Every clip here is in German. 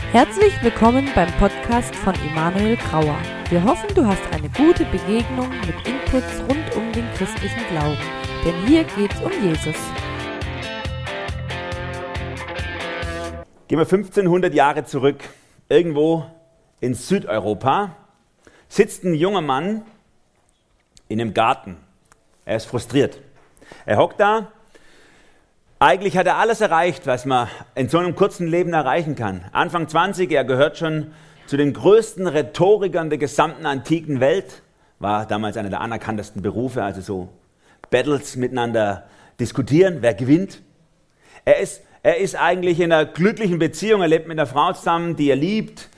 Herzlich willkommen beim Podcast von Emanuel Grauer. Wir hoffen, du hast eine gute Begegnung mit Inputs rund um den christlichen Glauben. Denn hier geht's um Jesus. Gehen wir 1500 Jahre zurück. Irgendwo in Südeuropa sitzt ein junger Mann in einem Garten. Er ist frustriert. Er hockt da. Eigentlich hat er alles erreicht, was man in so einem kurzen Leben erreichen kann. Anfang 20, er gehört schon zu den größten Rhetorikern der gesamten antiken Welt. War damals einer der anerkanntesten Berufe, also so Battles miteinander diskutieren, wer gewinnt. Er ist eigentlich in einer glücklichen Beziehung, er lebt mit einer Frau zusammen, die er liebt.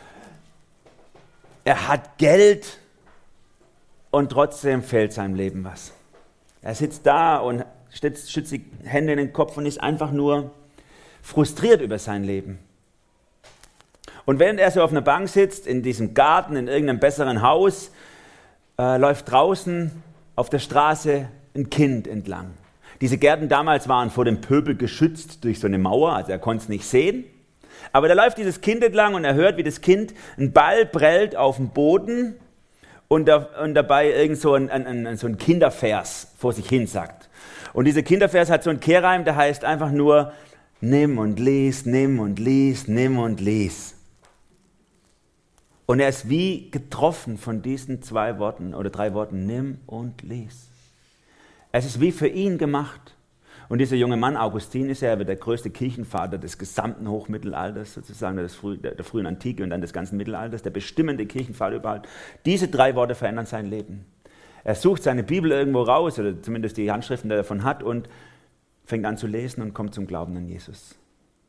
Er hat Geld und trotzdem fehlt seinem Leben was. Er sitzt da und stützt die Hände in den Kopf und ist einfach nur frustriert über sein Leben. Und während er so auf einer Bank sitzt, in diesem Garten, in irgendeinem besseren Haus, läuft draußen auf der Straße ein Kind entlang. Diese Gärten damals waren vor dem Pöbel geschützt durch so eine Mauer, also er konnte es nicht sehen. Aber da läuft dieses Kind entlang und er hört, wie das Kind einen Ball prellt auf den Boden und dabei irgend so ein Kindervers vor sich hin sagt. Und dieser Kindervers hat so einen Kehrreim, der heißt einfach nur, nimm und lies, nimm und lies, nimm und lies. Und er ist wie getroffen von diesen 2 Worten oder 3 Worten, nimm und lies. Es ist wie für ihn gemacht. Und dieser junge Mann, Augustin, ist ja der größte Kirchenvater des gesamten Hochmittelalters, sozusagen der frühen Antike und dann des ganzen Mittelalters, der bestimmende Kirchenvater überhaupt. Diese 3 Worte verändern sein Leben. Er sucht seine Bibel irgendwo raus, oder zumindest die Handschriften, die er davon hat, und fängt an zu lesen und kommt zum Glauben an Jesus.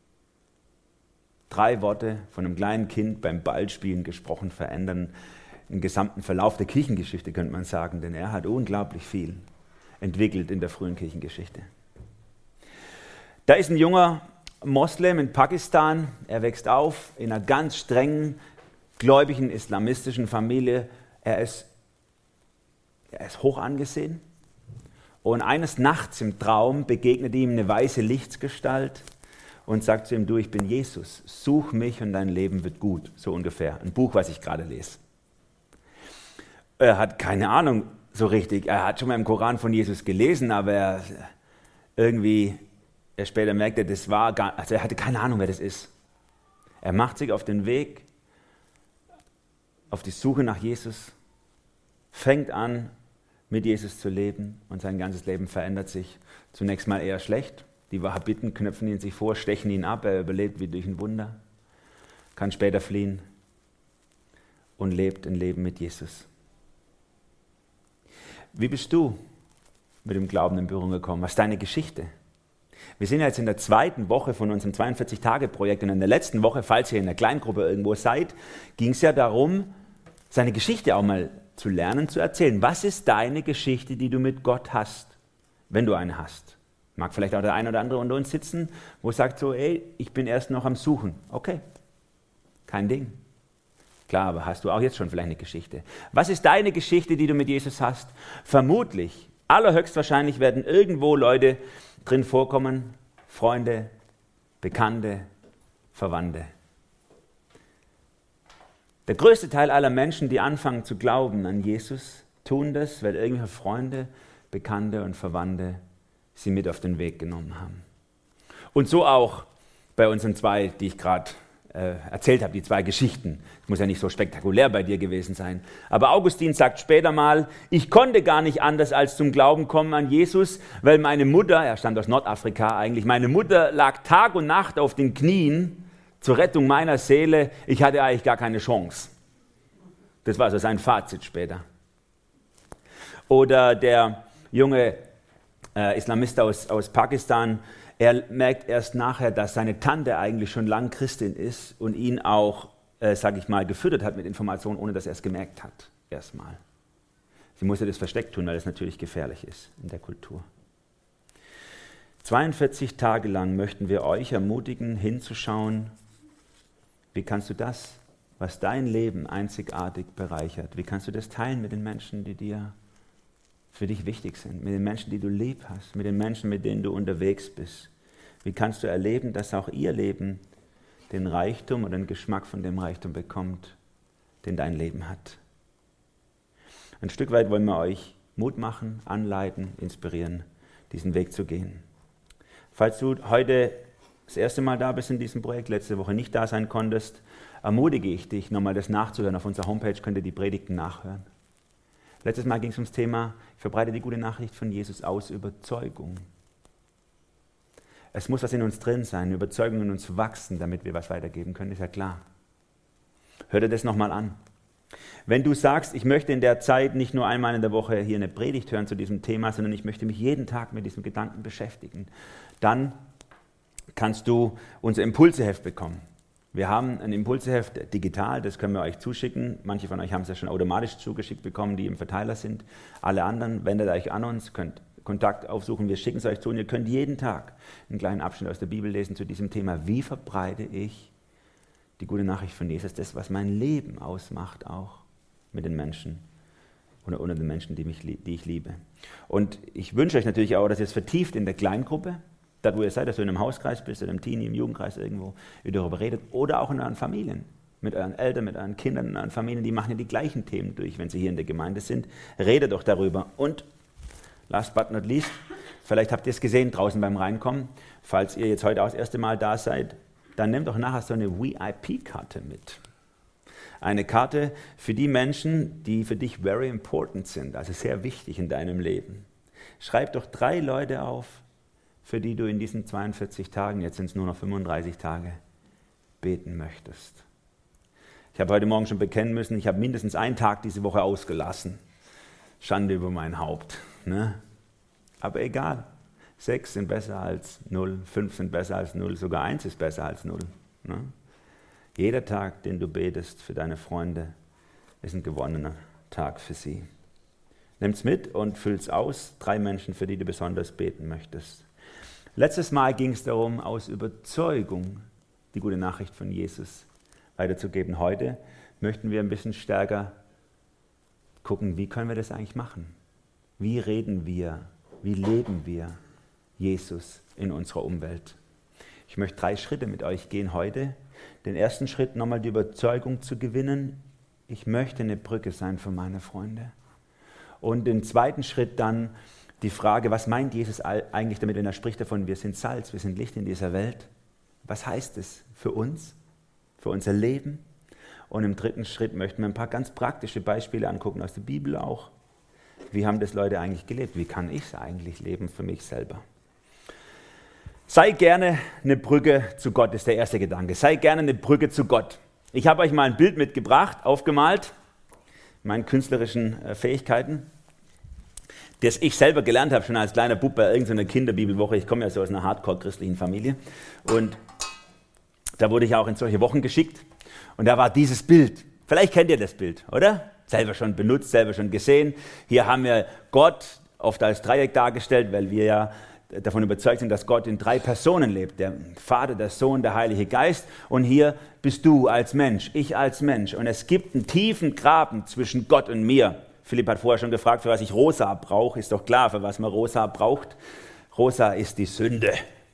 3 Worte von einem kleinen Kind beim Ballspielen gesprochen verändern den gesamten Verlauf der Kirchengeschichte, könnte man sagen, denn er hat unglaublich viel entwickelt in der frühen Kirchengeschichte. Da ist ein junger Moslem in Pakistan, er wächst auf in einer ganz strengen, gläubigen, islamistischen Familie. Er ist hoch angesehen und eines Nachts im Traum begegnet ihm eine weiße Lichtsgestalt und sagt zu ihm, du, ich bin Jesus, such mich und dein Leben wird gut, so ungefähr. Ein Buch, was ich gerade lese. Er hat keine Ahnung so richtig, er hat schon mal im Koran von Jesus gelesen, aber er später merkte, er hatte keine Ahnung, wer das ist. Er macht sich auf den Weg, auf die Suche nach Jesus, fängt an, mit Jesus zu leben und sein ganzes Leben verändert sich. Zunächst mal eher schlecht. Die Wahhabiten knöpfen ihn sich vor, stechen ihn ab, er überlebt wie durch ein Wunder, kann später fliehen und lebt ein Leben mit Jesus. Wie bist du mit dem Glauben in Berührung gekommen? Was ist deine Geschichte? Wir sind jetzt in der 2. Woche von unserem 42-Tage-Projekt und in der letzten Woche, falls ihr in der Kleingruppe irgendwo seid, ging es ja darum, seine Geschichte auch mal zu lernen, zu erzählen. Was ist deine Geschichte, die du mit Gott hast, wenn du eine hast? Mag vielleicht auch der eine oder andere unter uns sitzen, wo sagt so, ey, ich bin erst noch am Suchen. Okay, kein Ding. Klar, aber hast du auch jetzt schon vielleicht eine Geschichte. Was ist deine Geschichte, die du mit Jesus hast? Vermutlich, allerhöchstwahrscheinlich werden irgendwo Leute drin vorkommen, Freunde, Bekannte, Verwandte. Der größte Teil aller Menschen, die anfangen zu glauben an Jesus, tun das, weil irgendwelche Freunde, Bekannte und Verwandte sie mit auf den Weg genommen haben. Und so auch bei unseren 2, die ich gerade erzählt habe, die 2 Geschichten. Das muss ja nicht so spektakulär bei dir gewesen sein. Aber Augustin sagt später mal, ich konnte gar nicht anders als zum Glauben kommen an Jesus, weil meine Mutter, er stammt aus Nordafrika eigentlich, meine Mutter lag Tag und Nacht auf den Knien zur Rettung meiner Seele, ich hatte eigentlich gar keine Chance. Das war so sein Fazit später. Oder der junge Islamist aus Pakistan, er merkt erst nachher, dass seine Tante eigentlich schon lang Christin ist und ihn auch, gefüttert hat mit Informationen, ohne dass er es gemerkt hat, erstmal. Sie musste das versteckt tun, weil es natürlich gefährlich ist in der Kultur. 42 Tage lang möchten wir euch ermutigen, hinzuschauen, wie kannst du das, was dein Leben einzigartig bereichert, wie kannst du das teilen mit den Menschen, die für dich wichtig sind, mit den Menschen, die du lieb hast, mit den Menschen, mit denen du unterwegs bist. Wie kannst du erleben, dass auch ihr Leben den Reichtum oder den Geschmack von dem Reichtum bekommt, den dein Leben hat. Ein Stück weit wollen wir euch Mut machen, anleiten, inspirieren, diesen Weg zu gehen. Falls du heute das erste Mal da bist in diesem Projekt, letzte Woche nicht da sein konntest, ermutige ich dich, nochmal das nachzuhören. Auf unserer Homepage könnt ihr die Predigten nachhören. Letztes Mal ging es ums Thema, ich verbreite die gute Nachricht von Jesus aus Überzeugung. Es muss was in uns drin sein, Überzeugung in uns wachsen, damit wir was weitergeben können, ist ja klar. Hör dir das nochmal an. Wenn du sagst, ich möchte in der Zeit nicht nur einmal in der Woche hier eine Predigt hören zu diesem Thema, sondern ich möchte mich jeden Tag mit diesem Gedanken beschäftigen, dann kannst du unser Impulseheft bekommen. Wir haben ein Impulseheft digital, das können wir euch zuschicken. Manche von euch haben es ja schon automatisch zugeschickt bekommen, die im Verteiler sind. Alle anderen, wendet euch an uns, könnt Kontakt aufsuchen, wir schicken es euch zu und ihr könnt jeden Tag einen kleinen Abschnitt aus der Bibel lesen zu diesem Thema. Wie verbreite ich die gute Nachricht von Jesus, das, was mein Leben ausmacht, auch mit den Menschen oder unter den Menschen, die ich liebe. Und ich wünsche euch natürlich auch, dass ihr es vertieft in der Kleingruppe, da wo ihr seid, dass du in einem Hauskreis bist oder im Teenie, im Jugendkreis irgendwo, ihr darüber redet, oder auch in euren Familien, mit euren Eltern, mit euren Kindern, in euren Familien, die machen ja die gleichen Themen durch, wenn sie hier in der Gemeinde sind. Redet doch darüber. Und last but not least, vielleicht habt ihr es gesehen draußen beim Reinkommen, falls ihr jetzt heute auch das erste Mal da seid, dann nehmt doch nachher so eine VIP-Karte mit. Eine Karte für die Menschen, die für dich very important sind, also sehr wichtig in deinem Leben. Schreib doch 3 Leute auf, für die du in diesen 42 Tagen, jetzt sind es nur noch 35 Tage, beten möchtest. Ich habe heute Morgen schon bekennen müssen, ich habe mindestens einen Tag diese Woche ausgelassen. Schande über mein Haupt. Ne? Aber egal, 6 sind besser als 0, 5 sind besser als 0, sogar 1 ist besser als 0. Ne? Jeder Tag, den du betest für deine Freunde, ist ein gewonnener Tag für sie. Nimm's mit und füll's aus, 3 Menschen, für die du besonders beten möchtest. Letztes Mal ging es darum, aus Überzeugung die gute Nachricht von Jesus weiterzugeben. Heute möchten wir ein bisschen stärker gucken, wie können wir das eigentlich machen? Wie reden wir, wie leben wir Jesus in unserer Umwelt? Ich möchte 3 Schritte mit euch gehen heute. Den ersten Schritt, nochmal die Überzeugung zu gewinnen, ich möchte eine Brücke sein für meine Freunde. Und den zweiten Schritt dann die Frage, was meint Jesus eigentlich damit, wenn er spricht davon, wir sind Salz, wir sind Licht in dieser Welt? Was heißt es für uns, für unser Leben? Und im dritten Schritt möchten wir ein paar ganz praktische Beispiele angucken, aus der Bibel auch. Wie haben das Leute eigentlich gelebt? Wie kann ich es eigentlich leben für mich selber? Sei gerne eine Brücke zu Gott, ist der erste Gedanke. Sei gerne eine Brücke zu Gott. Ich habe euch mal ein Bild mitgebracht, aufgemalt, meinen künstlerischen Fähigkeiten, das ich selber gelernt habe, schon als kleiner Bub bei irgendeiner Kinderbibelwoche. Ich komme ja so aus einer hardcore-christlichen Familie. Und da wurde ich auch in solche Wochen geschickt. Und da war dieses Bild. Vielleicht kennt ihr das Bild, oder? Selber schon benutzt, selber schon gesehen. Hier haben wir Gott oft als Dreieck dargestellt, weil wir ja davon überzeugt sind, dass Gott in 3 Personen lebt. Der Vater, der Sohn, der Heilige Geist. Und hier bist du als Mensch, ich als Mensch. Und es gibt einen tiefen Graben zwischen Gott und mir. Philipp hat vorher schon gefragt, für was ich rosa brauche. Ist doch klar, für was man rosa braucht. Rosa ist die Sünde.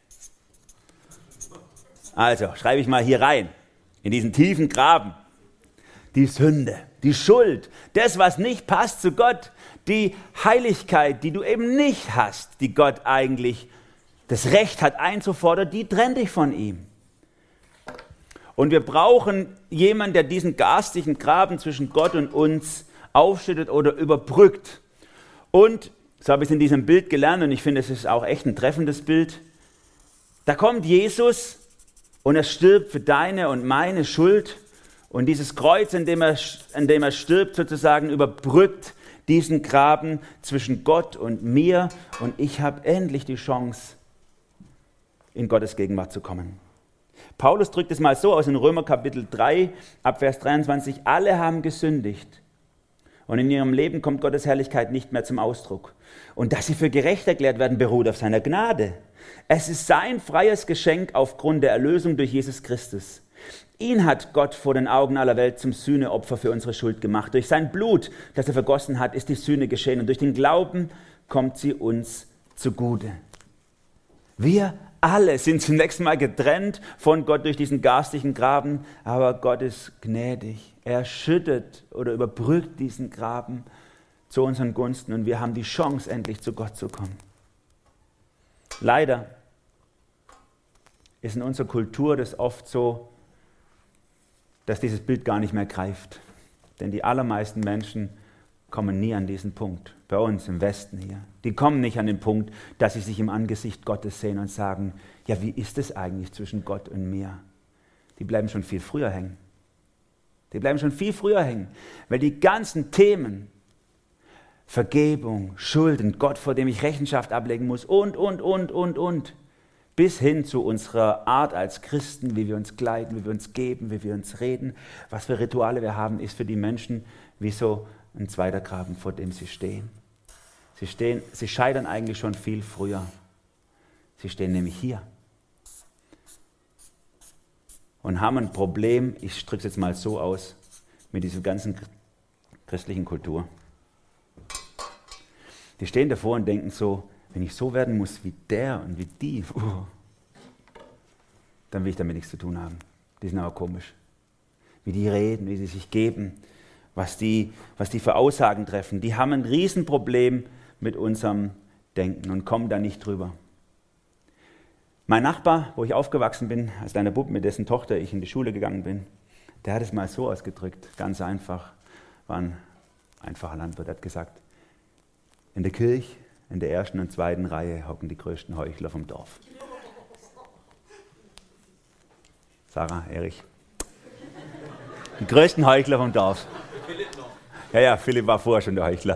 Also, schreibe ich mal hier rein, in diesen tiefen Graben. Die Sünde, die Schuld, das, was nicht passt zu Gott, die Heiligkeit, die du eben nicht hast, die Gott eigentlich das Recht hat einzufordern, die trennt dich von ihm. Und wir brauchen jemanden, der diesen garstigen Graben zwischen Gott und uns aufschüttet oder überbrückt. Und, so habe ich es in diesem Bild gelernt, und ich finde, es ist auch echt ein treffendes Bild, da kommt Jesus und er stirbt für deine und meine Schuld. Und dieses Kreuz, an dem er stirbt, sozusagen überbrückt diesen Graben zwischen Gott und mir. Und ich habe endlich die Chance, in Gottes Gegenwart zu kommen. Paulus drückt es mal so aus in Römer Kapitel 3, ab Vers 23. Alle haben gesündigt. Und in ihrem Leben kommt Gottes Herrlichkeit nicht mehr zum Ausdruck. Und dass sie für gerecht erklärt werden, beruht auf seiner Gnade. Es ist sein freies Geschenk aufgrund der Erlösung durch Jesus Christus. Ihn hat Gott vor den Augen aller Welt zum Sühneopfer für unsere Schuld gemacht. Durch sein Blut, das er vergossen hat, ist die Sühne geschehen. Und durch den Glauben kommt sie uns zugute. Wir Alle sind zunächst mal getrennt von Gott durch diesen garstigen Graben, aber Gott ist gnädig. Er schüttet oder überbrückt diesen Graben zu unseren Gunsten und wir haben die Chance, endlich zu Gott zu kommen. Leider ist in unserer Kultur das oft so, dass dieses Bild gar nicht mehr greift. Denn die allermeisten Menschen kommen nie an diesen Punkt, bei uns im Westen hier. Die kommen nicht an den Punkt, dass sie sich im Angesicht Gottes sehen und sagen, ja, wie ist es eigentlich zwischen Gott und mir? Die bleiben schon viel früher hängen. Die bleiben schon viel früher hängen, weil die ganzen Themen, Vergebung, Schulden, Gott, vor dem ich Rechenschaft ablegen muss und, bis hin zu unserer Art als Christen, wie wir uns kleiden, wie wir uns geben, wie wir uns reden, was für Rituale wir haben, ist für die Menschen wie so ein zweiter Graben, vor dem sie stehen. Sie scheitern eigentlich schon viel früher. Sie stehen nämlich hier und haben ein Problem, ich drücke es jetzt mal so aus, mit dieser ganzen christlichen Kultur. Die stehen davor und denken so, wenn ich so werden muss wie der und wie die, dann will ich damit nichts zu tun haben. Die sind aber komisch. Wie die reden, wie sie sich geben, was die für Aussagen treffen. Die haben ein Riesenproblem mit unserem Denken und kommen da nicht drüber. Mein Nachbar, wo ich aufgewachsen bin, als kleiner Bub, mit dessen Tochter ich in die Schule gegangen bin, der hat es mal so ausgedrückt, ganz einfach, war ein einfacher Landwirt, hat gesagt, in der Kirche, in der ersten und zweiten Reihe hocken die größten Heuchler vom Dorf. Sarah, Erich. Die größten Heuchler vom Dorf. Philipp noch. Ja, Philipp war vorher schon der Heuchler.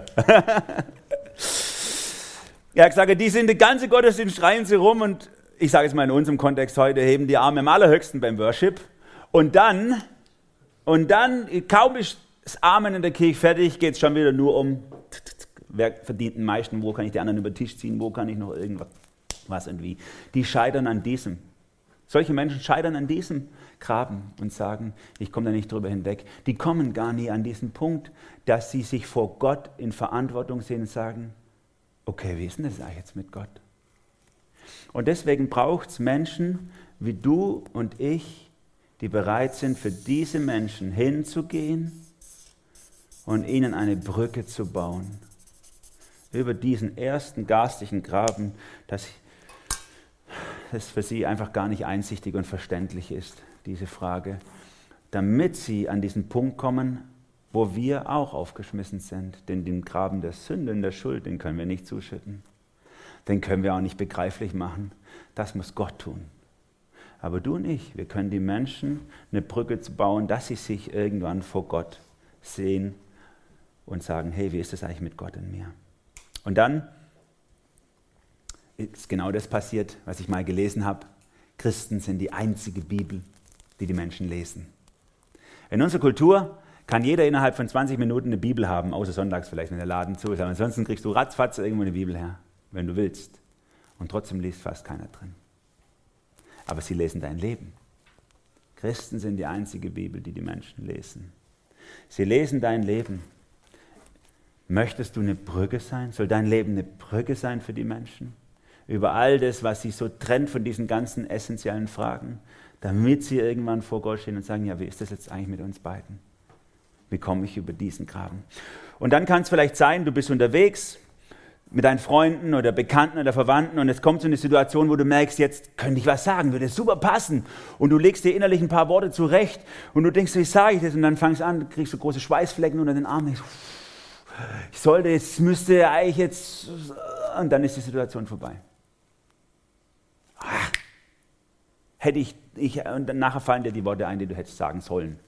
Ja, ich sage, die sind den ganzen Gottesdienst, schreien sie rum und ich sage jetzt mal in unserem Kontext heute, heben die Arme am allerhöchsten beim Worship und dann, kaum ist das Amen in der Kirche fertig, geht es schon wieder nur um, wer verdient den meisten, wo kann ich die anderen über den Tisch ziehen, wo kann ich noch irgendwas, was und wie. Die scheitern an diesem. Solche Menschen scheitern an diesem Graben und sagen, ich komme da nicht drüber hinweg. Die kommen gar nie an diesen Punkt, dass sie sich vor Gott in Verantwortung sehen und sagen, okay, wie ist denn das eigentlich jetzt mit Gott? Und deswegen braucht es Menschen wie du und ich, die bereit sind, für diese Menschen hinzugehen und ihnen eine Brücke zu bauen. Über diesen ersten garstigen Graben, das für sie einfach gar nicht einsichtig und verständlich ist, diese Frage, damit sie an diesen Punkt kommen, wo wir auch aufgeschmissen sind. Denn den Graben der Sünde und der Schuld, den können wir nicht zuschütten. Den können wir auch nicht begreiflich machen. Das muss Gott tun. Aber du und ich, wir können die Menschen eine Brücke bauen, dass sie sich irgendwann vor Gott sehen und sagen, hey, wie ist das eigentlich mit Gott in mir? Und dann ist genau das passiert, was ich mal gelesen habe. Christen sind die einzige Bibel, die Menschen lesen. In unserer Kultur kann jeder innerhalb von 20 Minuten eine Bibel haben, außer sonntags vielleicht, wenn der Laden zu ist. Aber ansonsten kriegst du ratzfatz irgendwo eine Bibel her, wenn du willst. Und trotzdem liest fast keiner drin. Aber sie lesen dein Leben. Christen sind die einzige Bibel, die Menschen lesen. Sie lesen dein Leben. Möchtest du eine Brücke sein? Soll dein Leben eine Brücke sein für die Menschen? Über all das, was sie so trennt von diesen ganzen essentiellen Fragen, damit sie irgendwann vor Gott stehen und sagen, ja, wie ist das jetzt eigentlich mit uns beiden? Wie komme ich über diesen Graben? Und dann kann es vielleicht sein, du bist unterwegs mit deinen Freunden oder Bekannten oder Verwandten und es kommt so eine Situation, wo du merkst, jetzt könnte ich was sagen, würde super passen und du legst dir innerlich ein paar Worte zurecht und du denkst, wie sage ich das? Und dann fangst du an, kriegst du große Schweißflecken unter den Armen, ich sollte, jetzt müsste eigentlich jetzt, und dann ist die Situation vorbei. Hätte ich und dann nachher fallen dir die Worte ein, die du hättest sagen sollen.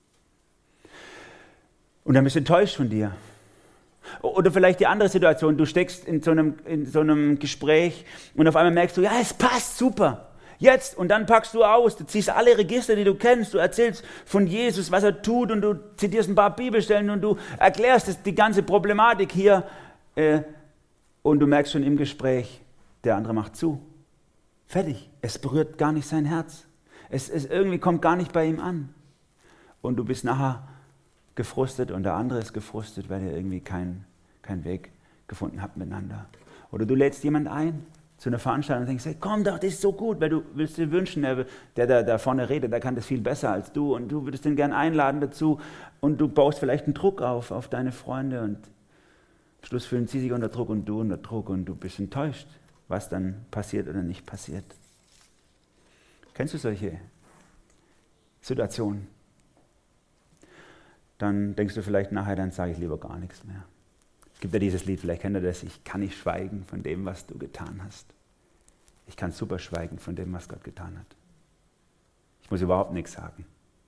Und dann bist du enttäuscht von dir. Oder vielleicht die andere Situation, du steckst in so einem Gespräch und auf einmal merkst du, ja, es passt super. Jetzt, und dann packst du aus, du ziehst alle Register, die du kennst, du erzählst von Jesus, was er tut und du zitierst ein paar Bibelstellen und du erklärst die ganze Problematik hier und du merkst schon im Gespräch, der andere macht zu. Fertig, es berührt gar nicht sein Herz. Es irgendwie kommt gar nicht bei ihm an. Und du bist nachher gefrustet und der andere ist gefrustet, weil ihr irgendwie keinen Weg gefunden habt miteinander. Oder du lädst jemand ein zu einer Veranstaltung und denkst, hey, komm doch, das ist so gut, weil du willst dir wünschen, der da vorne redet, der kann das viel besser als du und du würdest den gern einladen dazu und du baust vielleicht einen Druck auf deine Freunde und am Schluss fühlen sie sich unter Druck und du bist enttäuscht, was dann passiert oder nicht passiert. Kennst du solche Situationen? Dann denkst du vielleicht nachher, dann sage ich lieber gar nichts mehr. Es gibt ja dieses Lied, vielleicht kennt ihr das, ich kann nicht schweigen von dem, was du getan hast. Ich kann super schweigen von dem, was Gott getan hat. Ich muss überhaupt nichts sagen.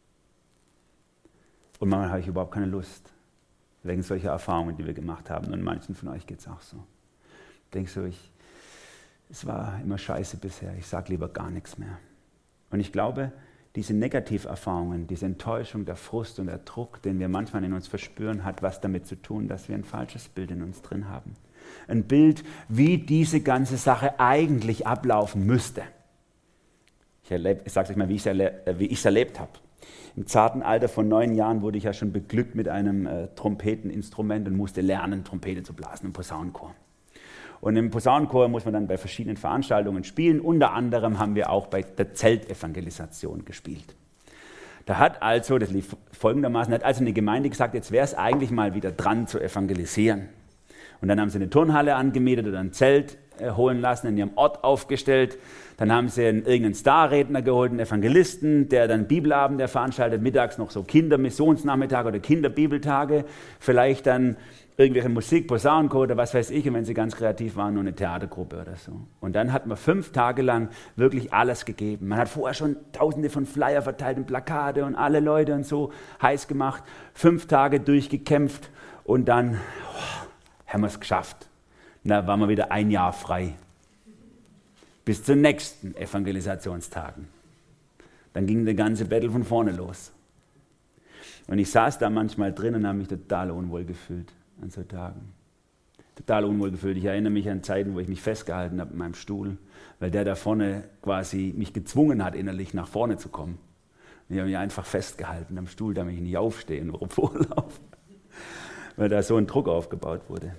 Und manchmal habe ich überhaupt keine Lust, wegen solcher Erfahrungen, die wir gemacht haben. Und manchen von euch geht es auch so. Denkst du, es war immer scheiße bisher, ich sage lieber gar nichts mehr. Und ich glaube, diese Negativerfahrungen, diese Enttäuschung, der Frust und der Druck, den wir manchmal in uns verspüren, hat was damit zu tun, dass wir ein falsches Bild in uns drin haben. Ein Bild, wie diese ganze Sache eigentlich ablaufen müsste. Ich sage euch mal, wie ich es erlebt habe. Im zarten Alter von 9 Jahren wurde ich ja schon beglückt mit einem Trompeteninstrument und musste lernen, Trompete zu blasen im Posaunenchor. Und im Posaunenchor muss man dann bei verschiedenen Veranstaltungen spielen. Unter anderem haben wir auch bei der Zeltevangelisation gespielt. Da hat also, das lief folgendermaßen, eine Gemeinde gesagt, jetzt wäre es eigentlich mal wieder dran zu evangelisieren. Und dann haben sie eine Turnhalle angemietet oder ein Zelt holen lassen, in ihrem Ort aufgestellt. Dann haben sie irgendeinen Starredner geholt, einen Evangelisten, der dann Bibelabende veranstaltet, mittags noch so Kindermissionsnachmittage oder Kinderbibeltage, vielleicht dann irgendwelche Musik, Posaunenchor oder was weiß ich, und wenn sie ganz kreativ waren, nur eine Theatergruppe oder so. Und dann hat man 5 Tage lang wirklich alles gegeben. Man hat vorher schon tausende von Flyer verteilt und Plakate und alle Leute und so heiß gemacht, 5 Tage durchgekämpft und dann haben wir es geschafft. Und da waren wir wieder 1 Jahr frei. Bis zu den nächsten Evangelisationstagen. Dann ging der ganze Battle von vorne los. Und ich saß da manchmal drin und habe mich total unwohl gefühlt an so Tagen. Total unwohl gefühlt. Ich erinnere mich an Zeiten, wo ich mich festgehalten habe in meinem Stuhl, weil der da vorne quasi mich gezwungen hat, innerlich nach vorne zu kommen. Und ich habe mich einfach festgehalten am Stuhl, damit ich nicht aufstehe und vorlaufe, weil da so ein Druck aufgebaut wurde.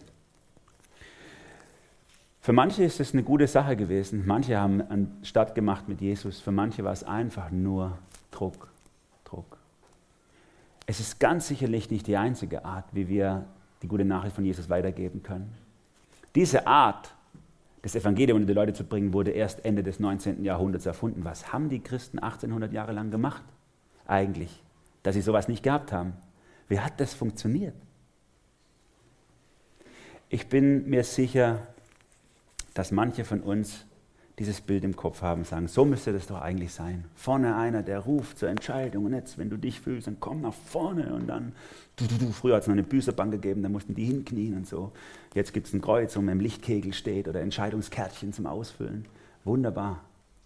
Für manche ist es eine gute Sache gewesen. Manche haben einen Start gemacht mit Jesus. Für manche war es einfach nur Druck. Es ist ganz sicherlich nicht die einzige Art, wie wir die gute Nachricht von Jesus weitergeben können. Diese Art, das Evangelium unter die Leute zu bringen, wurde erst Ende des 19. Jahrhunderts erfunden. Was haben die Christen 1800 Jahre lang gemacht eigentlich, dass sie sowas nicht gehabt haben? Wie hat das funktioniert? Ich bin mir sicher, dass manche von uns dieses Bild im Kopf haben, sagen, so müsste das doch eigentlich sein. Vorne einer, der ruft zur Entscheidung und jetzt, wenn du dich fühlst, dann komm nach vorne und dann, früher hat es noch eine Büßerbank gegeben, da mussten die hinknien und so. Jetzt gibt es ein Kreuz, wo man im Lichtkegel steht oder Entscheidungskärtchen zum Ausfüllen. Wunderbar.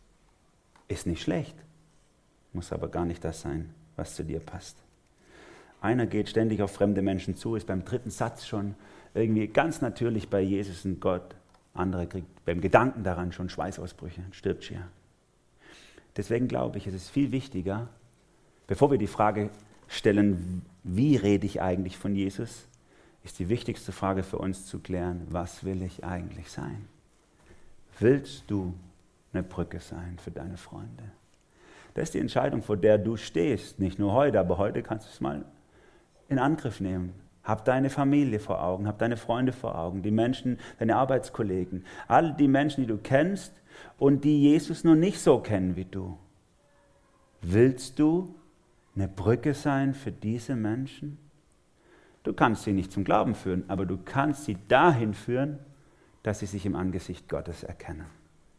Ist nicht schlecht, muss aber gar nicht das sein, was zu dir passt. Einer geht ständig auf fremde Menschen zu, ist beim 3. Satz schon irgendwie ganz natürlich bei Jesus und Gott. Andere kriegt beim Gedanken daran schon Schweißausbrüche, stirbt schier. Deswegen glaube ich, es ist viel wichtiger, bevor wir die Frage stellen, wie rede ich eigentlich von Jesus, ist die wichtigste Frage für uns zu klären, was will ich eigentlich sein? Willst du eine Brücke sein für deine Freunde? Das ist die Entscheidung, vor der du stehst. Nicht nur heute, aber heute kannst du es mal in Angriff nehmen. Hab deine Familie vor Augen, hab deine Freunde vor Augen, die Menschen, deine Arbeitskollegen, all die Menschen, die du kennst und die Jesus noch nicht so kennen wie du. Willst du eine Brücke sein für diese Menschen? Du kannst sie nicht zum Glauben führen, aber du kannst sie dahin führen, dass sie sich im Angesicht Gottes erkennen.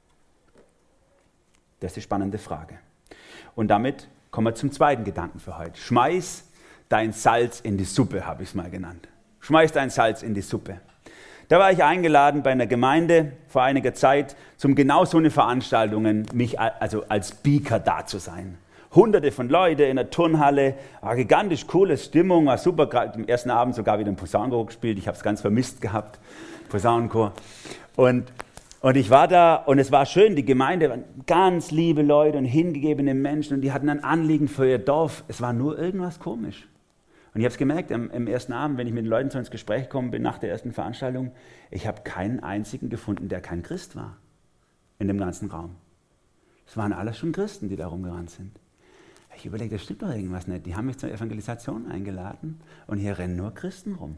Das ist die spannende Frage. Und damit kommen wir zum zweiten Gedanken für heute. Schmeiß dein Salz in die Suppe, habe ich es mal genannt. Schmeiß dein Salz in die Suppe. Da war ich eingeladen bei einer Gemeinde vor einiger Zeit, zum genau so eine Veranstaltungen, also als Speaker da zu sein. Hunderte von Leuten in der Turnhalle, war gigantisch coole Stimmung, war super, gerade am ersten Abend sogar wieder ein Posaunenchor gespielt, ich habe es ganz vermisst gehabt, Posaunenchor. Und ich war da und es war schön, die Gemeinde waren ganz liebe Leute und hingegebene Menschen und die hatten ein Anliegen für ihr Dorf. Es war nur irgendwas komisch. Und ich habe es gemerkt, im ersten Abend, wenn ich mit den Leuten so ins Gespräch gekommen bin, nach der ersten Veranstaltung, ich habe keinen einzigen gefunden, der kein Christ war. in dem ganzen Raum. Das waren alles schon Christen, die da rumgerannt sind. Ich überlege, das stimmt doch irgendwas nicht. Die haben mich zur Evangelisation eingeladen und hier rennen nur Christen rum.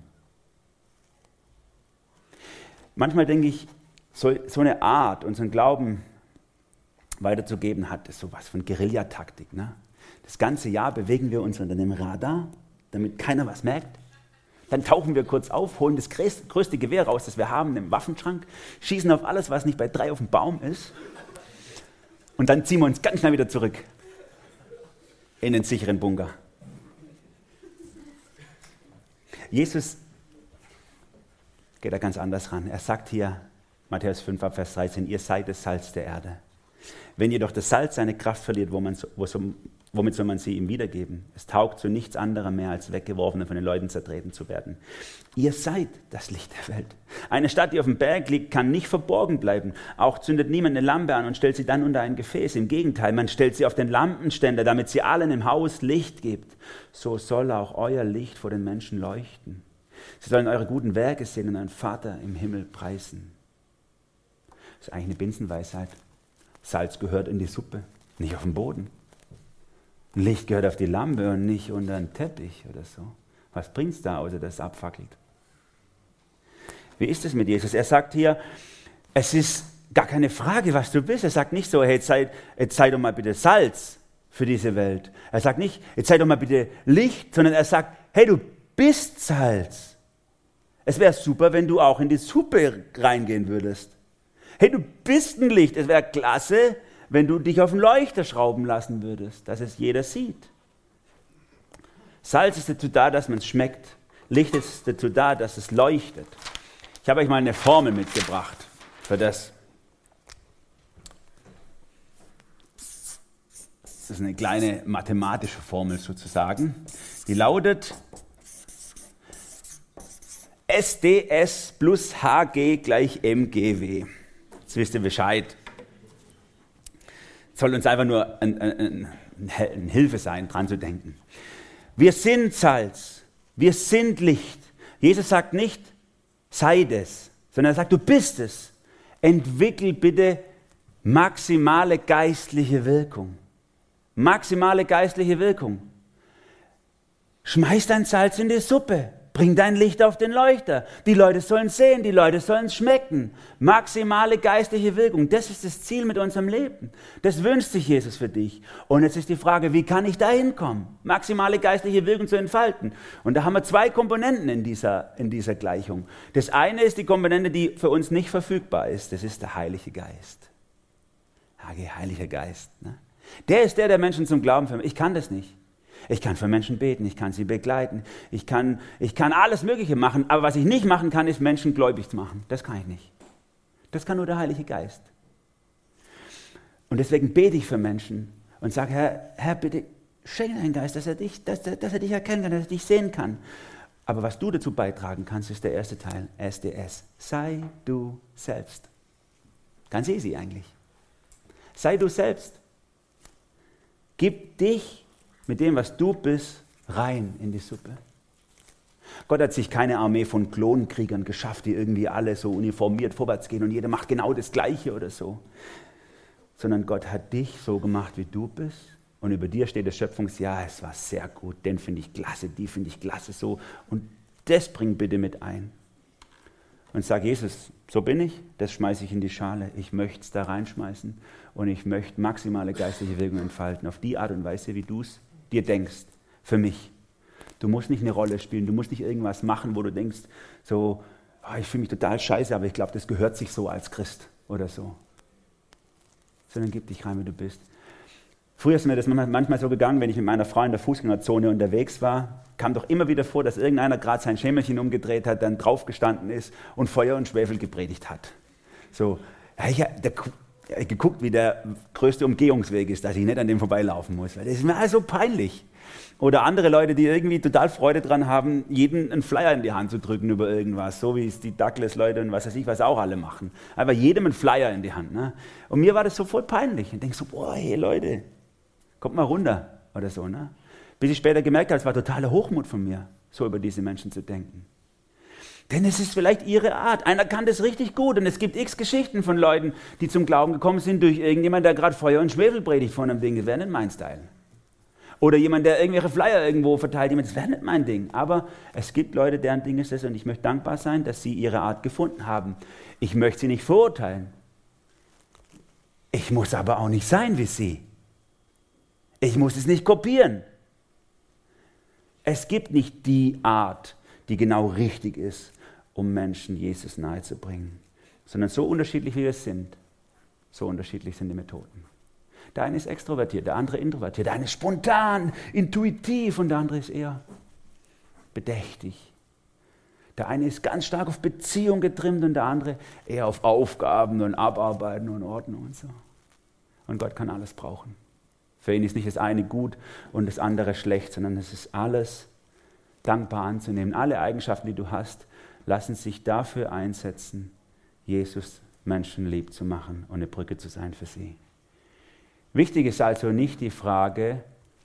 Manchmal denke ich, so eine Art, unseren Glauben weiterzugeben, hat das sowas von Guerillataktik. Ne? Das ganze Jahr bewegen wir uns unter dem Radar, damit keiner was merkt. Dann tauchen wir kurz auf, holen das größte Gewehr raus, das wir haben im Waffenschrank, schießen auf alles, was nicht bei 3 auf dem Baum ist. Und dann ziehen wir uns ganz schnell wieder zurück in den sicheren Bunker. Jesus geht da ganz anders ran. Er sagt hier, Matthäus 5, Vers 13, ihr seid das Salz der Erde. Wenn jedoch das Salz seine Kraft verliert, womit soll man sie ihm wiedergeben? Es taugt zu nichts anderem mehr, als weggeworfen und von den Leuten zertreten zu werden. Ihr seid das Licht der Welt. Eine Stadt, die auf dem Berg liegt, kann nicht verborgen bleiben. Auch zündet niemand eine Lampe an und stellt sie dann unter ein Gefäß. Im Gegenteil, man stellt sie auf den Lampenständer, damit sie allen im Haus Licht gibt. So soll auch euer Licht vor den Menschen leuchten. Sie sollen eure guten Werke sehen und euren Vater im Himmel preisen. Das ist eigentlich eine Binsenweisheit. Salz gehört in die Suppe, nicht auf den Boden. Licht gehört auf die Lampe und nicht unter den Teppich oder so. Was bringt es da, außer dass es abfackelt? Wie ist es mit Jesus? Er sagt hier, es ist gar keine Frage, was du bist. Er sagt nicht so, hey, jetzt sei doch mal bitte Salz für diese Welt. Er sagt nicht, jetzt sei doch mal bitte Licht, sondern er sagt, hey, du bist Salz. Es wäre super, wenn du auch in die Suppe reingehen würdest. Hey, du bist ein Licht. Es wäre klasse, wenn du dich auf den Leuchter schrauben lassen würdest, dass es jeder sieht. Salz ist dazu da, dass man es schmeckt. Licht ist dazu da, dass es leuchtet. Ich habe euch mal eine Formel mitgebracht für das. Das ist eine kleine mathematische Formel sozusagen. Die lautet SDS plus HG gleich MGW. Jetzt wisst ihr Bescheid. Soll uns einfach nur eine Hilfe sein, dran zu denken. Wir sind Salz, wir sind Licht. Jesus sagt nicht, sei das, sondern er sagt, du bist es. Entwickel bitte maximale geistliche Wirkung. Maximale geistliche Wirkung. Schmeiß dein Salz in die Suppe. Bring dein Licht auf den Leuchter. Die Leute sollen sehen, die Leute sollen schmecken. Maximale geistliche Wirkung. Das ist das Ziel mit unserem Leben. Das wünscht sich Jesus für dich. Und jetzt ist die Frage, wie kann ich da hinkommen? Maximale geistliche Wirkung zu entfalten. Und da haben wir 2 Komponenten in dieser Gleichung. Das eine ist die Komponente, die für uns nicht verfügbar ist. Das ist der Heilige Geist. Heiliger Geist. Ne? Der ist der Menschen zum Glauben führt. Ich kann das nicht. Ich kann für Menschen beten, ich kann sie begleiten, ich kann alles Mögliche machen, aber was ich nicht machen kann, ist Menschen gläubig machen. Das kann ich nicht. Das kann nur der Heilige Geist. Und deswegen bete ich für Menschen und sage, Herr, bitte schenke deinen Geist, dass er dich erkennen kann, dass er dich sehen kann. Aber was du dazu beitragen kannst, ist der erste Teil, SDS. Sei du selbst. Ganz easy eigentlich. Sei du selbst. Gib dich mit dem, was du bist, rein in die Suppe. Gott hat sich keine Armee von Klonkriegern geschafft, die irgendwie alle so uniformiert vorwärts gehen und jeder macht genau das Gleiche oder so. Sondern Gott hat dich so gemacht, wie du bist. Und über dir steht das Schöpfungsjahr, es war sehr gut, den finde ich klasse, die finde ich klasse, so. Und das bring bitte mit ein. Und sag, Jesus, so bin ich, das schmeiße ich in die Schale. Ich möchte es da reinschmeißen und ich möchte maximale geistliche Wirkung entfalten, auf die Art und Weise, wie du es dir denkst, für mich. Du musst nicht eine Rolle spielen, du musst nicht irgendwas machen, wo du denkst, so, ich fühle mich total scheiße, aber ich glaube, das gehört sich so als Christ oder so. Sondern gib dich rein, wie du bist. Früher ist mir das manchmal so gegangen, wenn ich mit meiner Frau in der Fußgängerzone unterwegs war, kam doch immer wieder vor, dass irgendeiner gerade sein Schemelchen umgedreht hat, dann draufgestanden ist und Feuer und Schwefel gepredigt hat. So, ich habe geguckt, wie der größte Umgehungsweg ist, dass ich nicht an dem vorbeilaufen muss. Weil das ist mir also peinlich. Oder andere Leute, die irgendwie total Freude dran haben, jedem einen Flyer in die Hand zu drücken über irgendwas, so wie es die Douglas-Leute und was weiß ich, was auch alle machen. Einfach jedem einen Flyer in die Hand. Ne? Und mir war das sofort peinlich. Ich denke so, boah, hey Leute, kommt mal runter oder so. Ne? Bis ich später gemerkt habe, es war totaler Hochmut von mir, so über diese Menschen zu denken. Denn es ist vielleicht ihre Art. Einer kann das richtig gut. Und es gibt x Geschichten von Leuten, die zum Glauben gekommen sind durch irgendjemand, der gerade Feuer und Schwefel predigt von einem Ding. Das wäre nicht mein Style. Oder jemand, der irgendwelche Flyer irgendwo verteilt. Das wäre nicht mein Ding. Aber es gibt Leute, deren Ding ist es. Und ich möchte dankbar sein, dass sie ihre Art gefunden haben. Ich möchte sie nicht verurteilen. Ich muss aber auch nicht sein wie sie. Ich muss es nicht kopieren. Es gibt nicht die Art, die genau richtig ist, um Menschen Jesus nahezubringen. Sondern so unterschiedlich wie wir sind, so unterschiedlich sind die Methoden. Der eine ist extrovertiert, der andere introvertiert, der eine ist spontan, intuitiv und der andere ist eher bedächtig. Der eine ist ganz stark auf Beziehung getrimmt und der andere eher auf Aufgaben und Abarbeiten und Ordnung und so. Und Gott kann alles brauchen. Für ihn ist nicht das eine gut und das andere schlecht, sondern es ist alles dankbar anzunehmen. Alle Eigenschaften, die du hast, lassen sich dafür einsetzen, Jesus Menschen lieb zu machen und eine Brücke zu sein für sie. Wichtig ist also nicht die Frage,